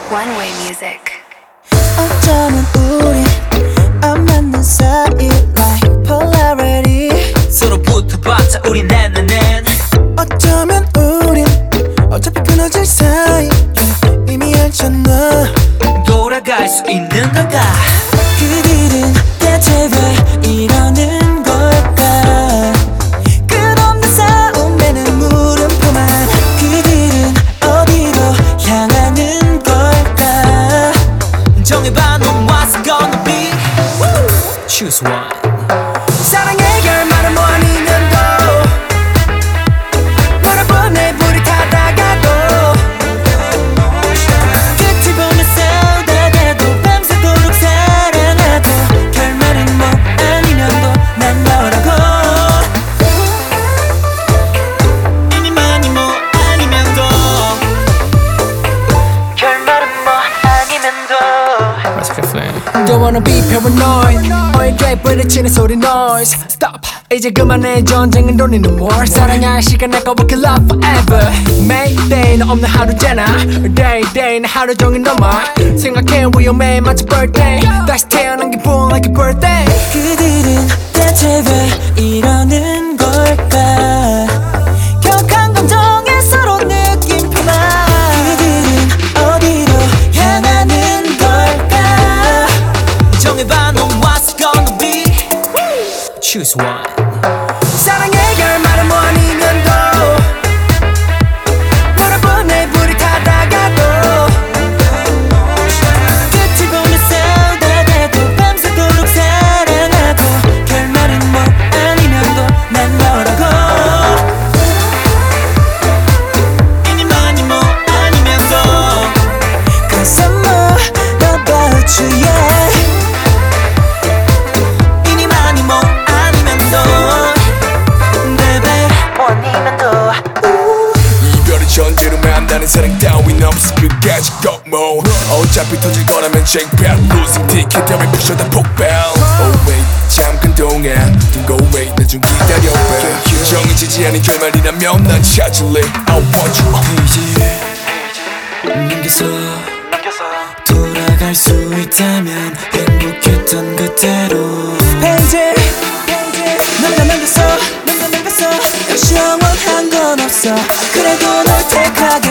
One Way Music. 어쩌면 우린 안 맞는 사이 like polarity. 서로 붙어봤자 우린 낸낸낸. 어쩌면 우린 어차피 끊어질 사이 이미 알잖아. 돌아갈 수 있는 건가? 그들은 대체 왜 이러는 걸까? 끝없는 싸움에는 물음표만. 그들은 어디로 향하는 걸까? 정해봐 넌 what's gonna be. Choose one. 사랑의 결말은 뭐 아니면 도 여러 번의 불이 타다가도 끝을 보며 싸우다가도 밤새도록 사랑하고 결말은 뭐 아니면 도 난 너라고. 이니만이 뭐 아니면 도 결말은 뭐 아니면 도. Let's get flame. Don't wanna be paranoid. 너에게 부딪히는 소리 noise. Stop. 이제 그만해 전쟁은 don't need no more. 사랑할 시간 아까워 kill love forever. Mayday 너 없는 하루잖아. Day 나 하루 종일 너만 생각해 위험해 마치 birthday. 다시 태어난 기분 like a birthday. 그들은 대체 왜 이러는 걸까? 격한 감정에 서로 느낌표만. 그들은 어디로 향하는 걸까? 정해봐 넌 what's gonna be. Choose one. 사랑의 결말은 뭐 아니면 도 여러 번의 불이 타다가도 끝을 보며 싸우다가도 밤새도록 사랑하고 결말은 뭐 아니면 도 난 너라고. 이니만이 뭐 아니면 도 Cause I'm more about you, yeah. 이니만이 뭐 아니면 도 Baby 뭐 아니면 도. 이별이 전제로만 한다는 사랑 따윈 없어. 끝까지 꼭뭐 어차피 터질 거라면 checkback. Losing ticket 때문에 부셔다 폭발. Oh wait 잠깐 동안 Don't go wait 나 좀 기다려 babe. 정해지지 않은 결말이라면 난 찾을래 I want you. 넘겨서 돌아갈 수 있다면 행복했던 그대로. 펜지 남겼어 다시 영원한 건 없어. 그래도 널 택하게